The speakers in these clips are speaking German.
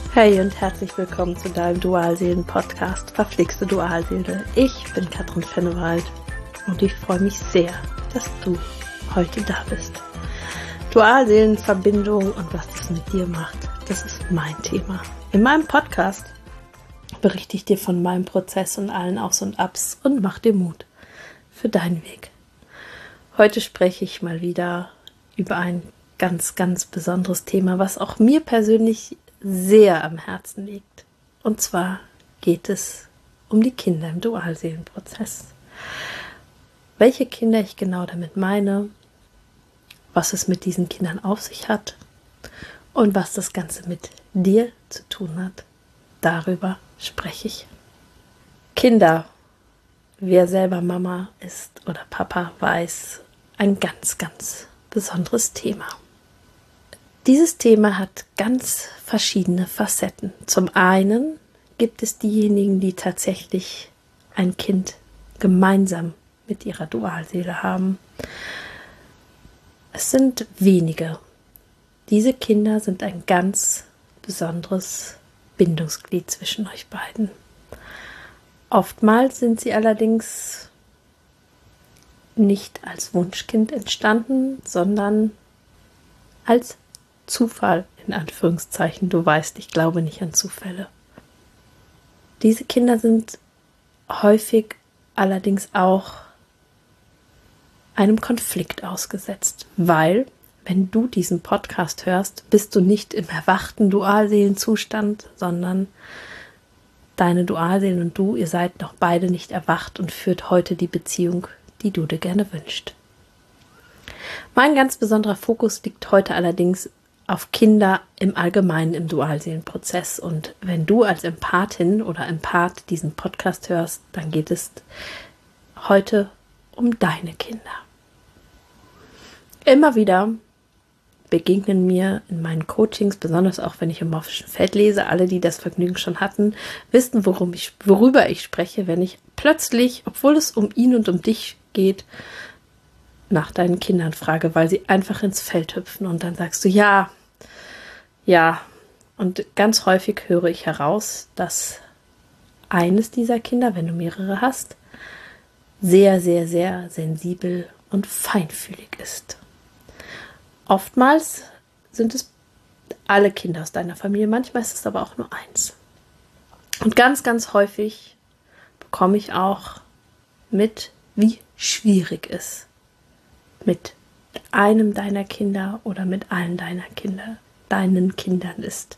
Hey und herzlich willkommen zu deinem Dualseelen-Podcast Verflixte Dualseele. Ich bin Katrin Fennewald und ich freue mich sehr, dass du heute da bist. Dualseelenverbindung und was das mit dir macht, das ist mein Thema. In meinem Podcast berichte ich dir von meinem Prozess und allen Aufs und Abs und mach dir Mut für deinen Weg. Heute spreche ich mal wieder über ein ganz, ganz besonderes Thema, was auch mir persönlich sehr am Herzen liegt. Und zwar geht es um die Kinder im Dualseelenprozess. Welche Kinder ich genau damit meine, was es mit diesen Kindern auf sich hat und was das Ganze mit dir zu tun hat, darüber spreche ich. Kinder, wer selber Mama ist oder Papa, weiß, ein ganz, ganz besonderes Thema. Dieses Thema hat ganz verschiedene Facetten. Zum einen gibt es diejenigen, die tatsächlich ein Kind gemeinsam mit ihrer Dualseele haben. Es sind wenige. Diese Kinder sind ein ganz besonderes Bindungsglied zwischen euch beiden. Oftmals sind sie allerdings nicht als Wunschkind entstanden, sondern als Zufall, in Anführungszeichen. Du weißt, ich glaube nicht an Zufälle. Diese Kinder sind häufig allerdings auch einem Konflikt ausgesetzt, weil, wenn du diesen Podcast hörst, bist du nicht im erwachten Dualseelenzustand, sondern deine Dualseelen und du, ihr seid noch beide nicht erwacht und führt heute die Beziehung, die du dir gerne wünschst. Mein ganz besonderer Fokus liegt heute allerdings auf Kinder im Allgemeinen im Dualseelenprozess. Und wenn du als Empathin oder Empath diesen Podcast hörst, dann geht es heute um deine Kinder. Immer wieder begegnen mir in meinen Coachings, besonders auch wenn ich im Morphischen Feld lese, alle, die das Vergnügen schon hatten, wissen, worüber ich spreche, wenn ich plötzlich, obwohl es um ihn und um dich geht, nach deinen Kindern frage, weil sie einfach ins Feld hüpfen und dann sagst du, ja. Und ganz häufig höre ich heraus, dass eines dieser Kinder, wenn du mehrere hast, sehr, sehr, sehr sensibel und feinfühlig ist. Oftmals sind es alle Kinder aus deiner Familie, manchmal ist es aber auch nur eins. Und ganz, ganz häufig bekomme ich auch mit, wie schwierig es mit einem deiner Kinder oder mit allen deinen Kindern ist.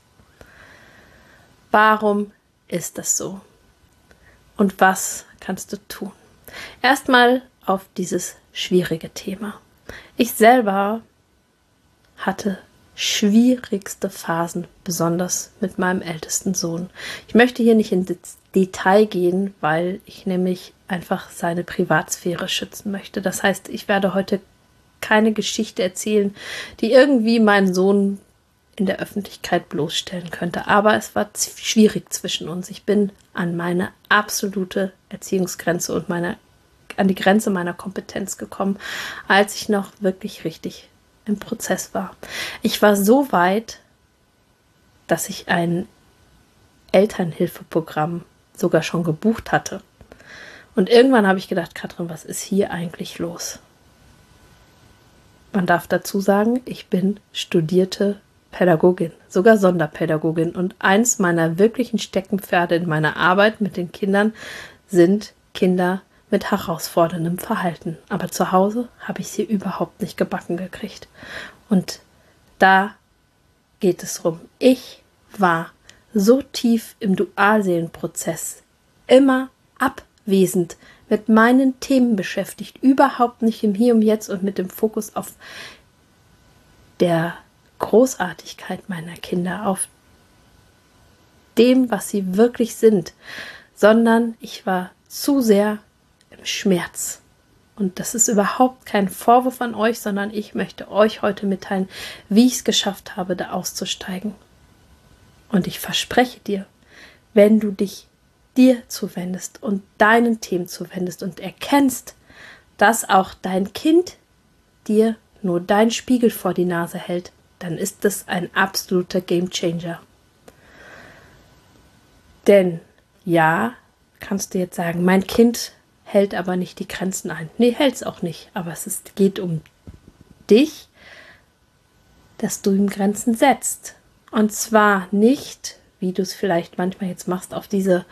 Warum ist das so? Und was kannst du tun? Erstmal auf dieses schwierige Thema. Ich selber hatte schwierigste Phasen, besonders mit meinem ältesten Sohn. Ich möchte hier nicht ins Detail gehen, weil ich nämlich einfach seine Privatsphäre schützen möchte. Das heißt, ich werde heute keine Geschichte erzählen, die irgendwie meinen Sohn in der Öffentlichkeit bloßstellen könnte. Aber es war schwierig zwischen uns. Ich bin an meine absolute Erziehungsgrenze und an die Grenze meiner Kompetenz gekommen, als ich noch wirklich richtig im Prozess war. Ich war so weit, dass ich ein Elternhilfeprogramm sogar schon gebucht hatte. Und irgendwann habe ich gedacht, Katrin, was ist hier eigentlich los? Man darf dazu sagen, ich bin studierte Pädagogin, sogar Sonderpädagogin. Und eins meiner wirklichen Steckenpferde in meiner Arbeit mit den Kindern sind Kinder mit herausforderndem Verhalten. Aber zu Hause habe ich sie überhaupt nicht gebacken gekriegt. Und da geht es rum. Ich war so tief im Dualseelenprozess, immer abwesend, mit meinen Themen beschäftigt, überhaupt nicht im Hier und Jetzt und mit dem Fokus auf der Großartigkeit meiner Kinder, auf dem, was sie wirklich sind, sondern ich war zu sehr im Schmerz. Und das ist überhaupt kein Vorwurf an euch, sondern ich möchte euch heute mitteilen, wie ich es geschafft habe, da auszusteigen. Und ich verspreche dir, wenn du dich dir zuwendest und deinen Themen zuwendest und erkennst, dass auch dein Kind dir nur dein Spiegel vor die Nase hält, dann ist es ein absoluter Gamechanger. Denn ja, kannst du jetzt sagen, mein Kind hält aber nicht die Grenzen ein. Nee, hält es auch nicht. Aber geht um dich, dass du ihm Grenzen setzt. Und zwar nicht, wie du es vielleicht manchmal jetzt machst, auf diese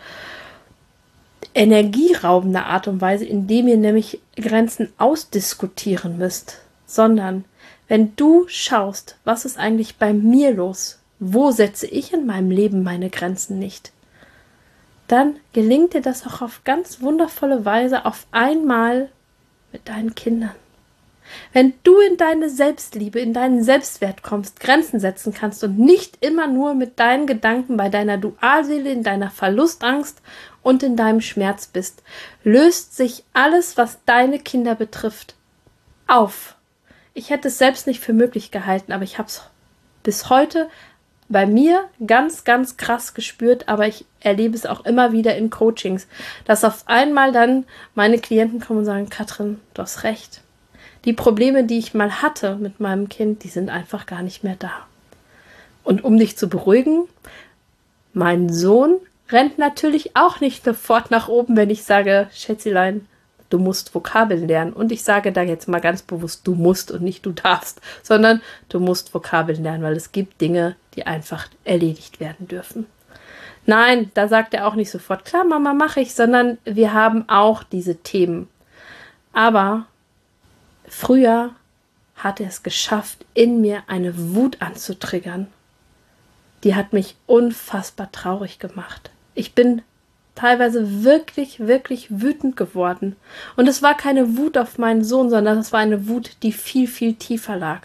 energieraubende Art und Weise, indem ihr nämlich Grenzen ausdiskutieren müsst, sondern wenn du schaust, was ist eigentlich bei mir los, wo setze ich in meinem Leben meine Grenzen nicht, dann gelingt dir das auch auf ganz wundervolle Weise auf einmal mit deinen Kindern. Wenn du in deine Selbstliebe, in deinen Selbstwert kommst, Grenzen setzen kannst und nicht immer nur mit deinen Gedanken bei deiner Dualseele, in deiner Verlustangst und in deinem Schmerz bist, löst sich alles, was deine Kinder betrifft, auf. Ich hätte es selbst nicht für möglich gehalten, aber ich habe es bis heute bei mir ganz, ganz krass gespürt, aber ich erlebe es auch immer wieder in Coachings, dass auf einmal dann meine Klienten kommen und sagen, Katrin, du hast recht. Die Probleme, die ich mal hatte mit meinem Kind, die sind einfach gar nicht mehr da. Und um dich zu beruhigen, mein Sohn rennt natürlich auch nicht sofort nach oben, wenn ich sage, Schätzelein, du musst Vokabeln lernen. Und ich sage da jetzt mal ganz bewusst, du musst und nicht du darfst, sondern du musst Vokabeln lernen, weil es gibt Dinge, die einfach erledigt werden dürfen. Nein, da sagt er auch nicht sofort, klar, Mama, mache ich, sondern wir haben auch diese Themen. Aber früher hat er es geschafft, in mir eine Wut anzutriggern. Die hat mich unfassbar traurig gemacht. Ich bin teilweise wirklich, wirklich wütend geworden. Und es war keine Wut auf meinen Sohn, sondern es war eine Wut, die viel, viel tiefer lag.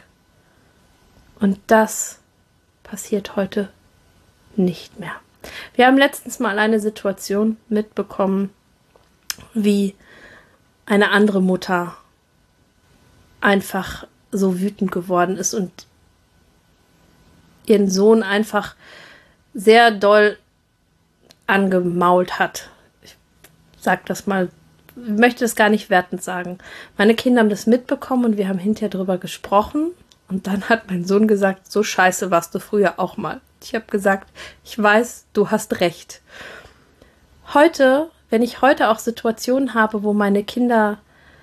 Und das passiert heute nicht mehr. Wir haben letztens mal eine Situation mitbekommen, wie eine andere Mutter einfach so wütend geworden ist und ihren Sohn einfach sehr doll angemault hat. Ich sag das mal, möchte das gar nicht wertend sagen. Meine Kinder haben das mitbekommen und wir haben hinterher drüber gesprochen und dann hat mein Sohn gesagt, so scheiße warst du früher auch mal. Ich habe gesagt, ich weiß, du hast recht. Heute, wenn ich heute auch Situationen habe, wo meine Kinder,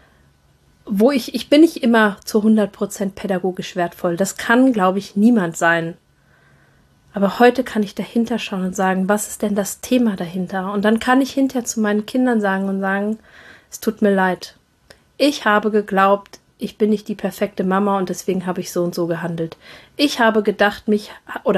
wo ich bin nicht immer zu 100% pädagogisch wertvoll. Das kann, glaube ich, niemand sein. Aber heute kann ich dahinter schauen und sagen, was ist denn das Thema dahinter? Und dann kann ich hinterher zu meinen Kindern sagen, es tut mir leid. Ich habe geglaubt, ich bin nicht die perfekte Mama und deswegen habe ich so und so gehandelt. Ich habe gedacht, mich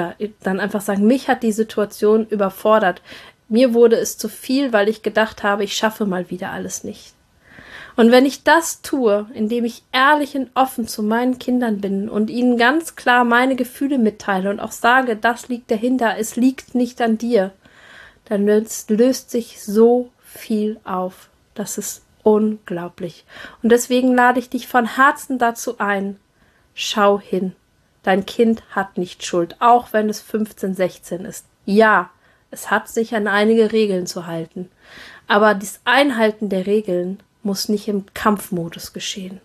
hat die Situation überfordert. Mir wurde es zu viel, weil ich gedacht habe, ich schaffe mal wieder alles nicht. Und wenn ich das tue, indem ich ehrlich und offen zu meinen Kindern bin und ihnen ganz klar meine Gefühle mitteile und auch sage, das liegt dahinter, es liegt nicht an dir, dann löst sich so viel auf. Das ist unglaublich. Und deswegen lade ich dich von Herzen dazu ein, schau hin. Dein Kind hat nicht Schuld, auch wenn es 15, 16 ist. Ja, es hat sich an einige Regeln zu halten. Aber das Einhalten der Regeln muss nicht im Kampfmodus geschehen.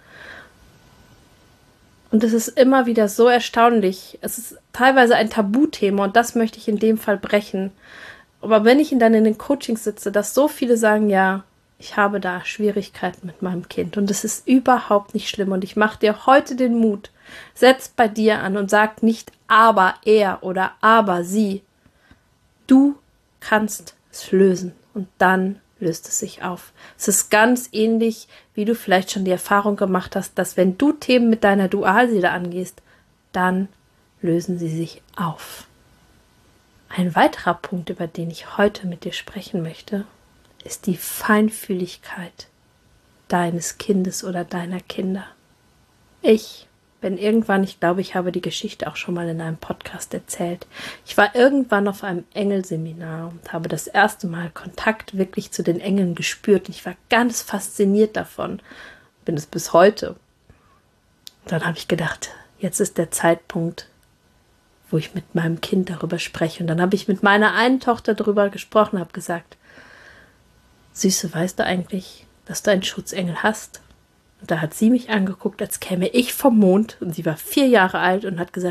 Und es ist immer wieder so erstaunlich. Es ist teilweise ein Tabuthema und das möchte ich in dem Fall brechen. Aber wenn ich dann in den Coachings sitze, dass so viele sagen, ja, ich habe da Schwierigkeiten mit meinem Kind und es ist überhaupt nicht schlimm und ich mache dir heute den Mut, setz bei dir an und sag nicht aber er oder aber sie. Du kannst es lösen und dann löst es sich auf. Es ist ganz ähnlich, wie du vielleicht schon die Erfahrung gemacht hast, dass wenn du Themen mit deiner Dualseele angehst, dann lösen sie sich auf. Ein weiterer Punkt, über den ich heute mit dir sprechen möchte, ist die Feinfühligkeit deines Kindes oder deiner Kinder. Ich glaube, ich habe die Geschichte auch schon mal in einem Podcast erzählt. Ich war irgendwann auf einem Engelseminar und habe das erste Mal Kontakt wirklich zu den Engeln gespürt. Ich war ganz fasziniert davon. Bin es bis heute. Und dann habe ich gedacht, jetzt ist der Zeitpunkt, wo ich mit meinem Kind darüber spreche. Und dann habe ich mit meiner einen Tochter darüber gesprochen, habe gesagt, Süße, weißt du eigentlich, dass du einen Schutzengel hast? Und da hat sie mich angeguckt, als käme ich vom Mond. Und sie war 4 Jahre alt und hat gesagt,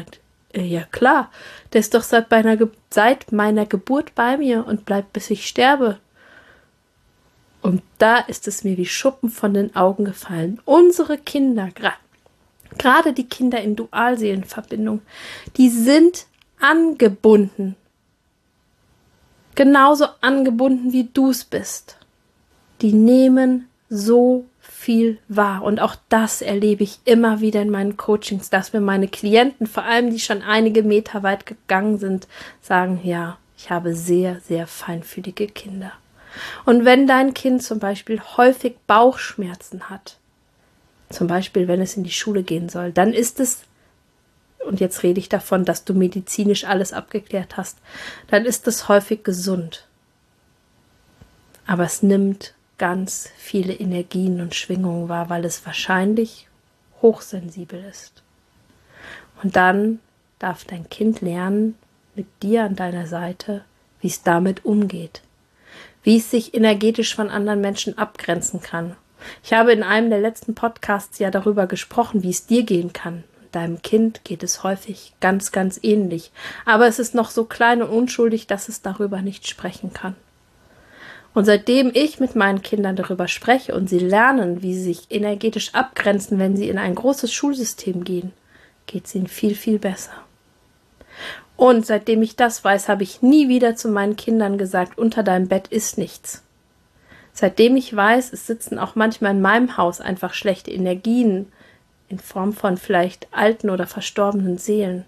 Ja klar, der ist doch seit meiner Geburt bei mir und bleibt, bis ich sterbe. Und da ist es mir wie Schuppen von den Augen gefallen. Unsere Kinder, gerade die Kinder in Dualseelenverbindung, die sind angebunden. Genauso angebunden, wie du es bist. Die nehmen so viel wahr. Und auch das erlebe ich immer wieder in meinen Coachings, dass mir meine Klienten, vor allem die schon einige Meter weit gegangen sind, sagen, ja, ich habe sehr, sehr feinfühlige Kinder. Und wenn dein Kind zum Beispiel häufig Bauchschmerzen hat, zum Beispiel wenn es in die Schule gehen soll, dann ist es, und jetzt rede ich davon, dass du medizinisch alles abgeklärt hast, dann ist es häufig gesund. Aber es nimmt ganz viele Energien und Schwingungen wahr, weil es wahrscheinlich hochsensibel ist. Und dann darf dein Kind lernen, mit dir an deiner Seite, wie es damit umgeht. Wie es sich energetisch von anderen Menschen abgrenzen kann. Ich habe in einem der letzten Podcasts ja darüber gesprochen, wie es dir gehen kann. Deinem Kind geht es häufig ganz, ganz ähnlich. Aber es ist noch so klein und unschuldig, dass es darüber nicht sprechen kann. Und seitdem ich mit meinen Kindern darüber spreche und sie lernen, wie sie sich energetisch abgrenzen, wenn sie in ein großes Schulsystem gehen, geht es ihnen viel, viel besser. Und seitdem ich das weiß, habe ich nie wieder zu meinen Kindern gesagt, unter deinem Bett ist nichts. Seitdem ich weiß, es sitzen auch manchmal in meinem Haus einfach schlechte Energien in Form von vielleicht alten oder verstorbenen Seelen.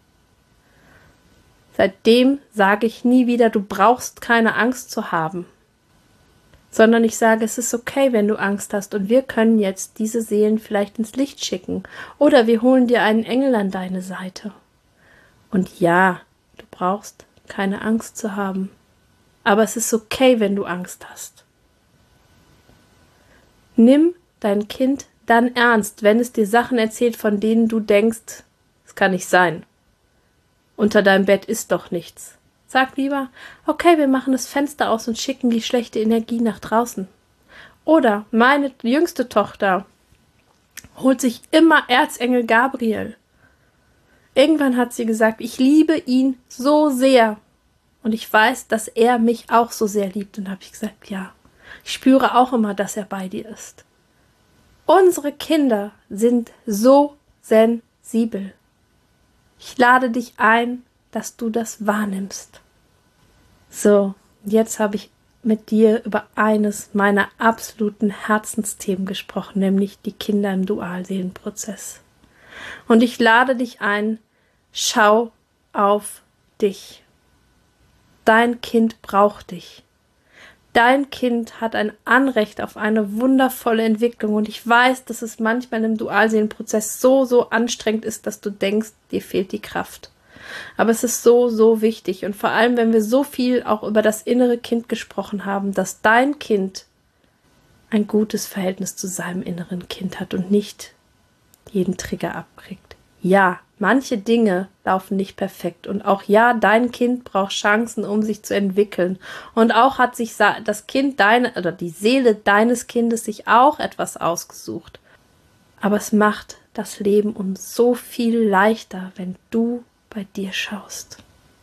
Seitdem sage ich nie wieder, du brauchst keine Angst zu haben, sondern ich sage, es ist okay, wenn du Angst hast und wir können jetzt diese Seelen vielleicht ins Licht schicken oder wir holen dir einen Engel an deine Seite. Und ja, du brauchst keine Angst zu haben. Aber es ist okay, wenn du Angst hast. Nimm dein Kind dann ernst, wenn es dir Sachen erzählt, von denen du denkst, es kann nicht sein. Unter deinem Bett ist doch nichts. Sag lieber, okay, wir machen das Fenster aus und schicken die schlechte Energie nach draußen. Oder meine jüngste Tochter holt sich immer Erzengel Gabriel. Irgendwann hat sie gesagt, ich liebe ihn so sehr und ich weiß, dass er mich auch so sehr liebt. Und habe ich gesagt, ja, ich spüre auch immer, dass er bei dir ist. Unsere Kinder sind so sensibel. Ich lade dich ein, dass du das wahrnimmst. So, jetzt habe ich mit dir über eines meiner absoluten Herzensthemen gesprochen, nämlich die Kinder im Dualseelenprozess. Und ich lade dich ein, schau auf dich. Dein Kind braucht dich. Dein Kind hat ein Anrecht auf eine wundervolle Entwicklung und ich weiß, dass es manchmal im Dualseelenprozess so anstrengend ist, dass du denkst, dir fehlt die Kraft. Aber es ist so wichtig und vor allem, wenn wir so viel auch über das innere Kind gesprochen haben, dass dein Kind ein gutes Verhältnis zu seinem inneren Kind hat und nicht jeden Trigger abkriegt. Ja, manche Dinge laufen nicht perfekt und auch ja, dein Kind braucht Chancen, um sich zu entwickeln und auch hat sich das Kind oder die Seele deines Kindes sich auch etwas ausgesucht. Aber es macht das Leben uns so viel leichter, wenn du bei dir schaust.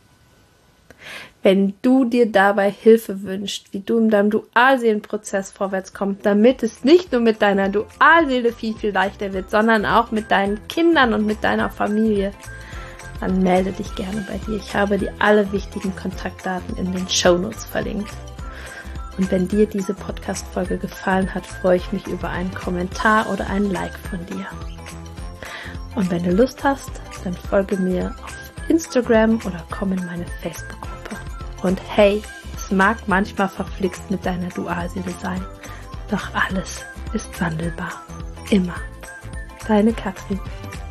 Wenn du dir dabei Hilfe wünschst, wie du in deinem Dualseelenprozess vorwärts kommst, damit es nicht nur mit deiner Dualseele viel leichter wird, sondern auch mit deinen Kindern und mit deiner Familie, dann melde dich gerne bei dir. Ich habe dir alle wichtigen Kontaktdaten in den Shownotes verlinkt. Und wenn dir diese Podcast-Folge gefallen hat, freue ich mich über einen Kommentar oder einen Like von dir. Und wenn du Lust hast, dann folge mir auf Instagram oder komm in meine Facebook-Gruppe. Und hey, es mag manchmal verflixt mit deiner Dualseele sein, doch alles ist wandelbar. Immer. Deine Katrin.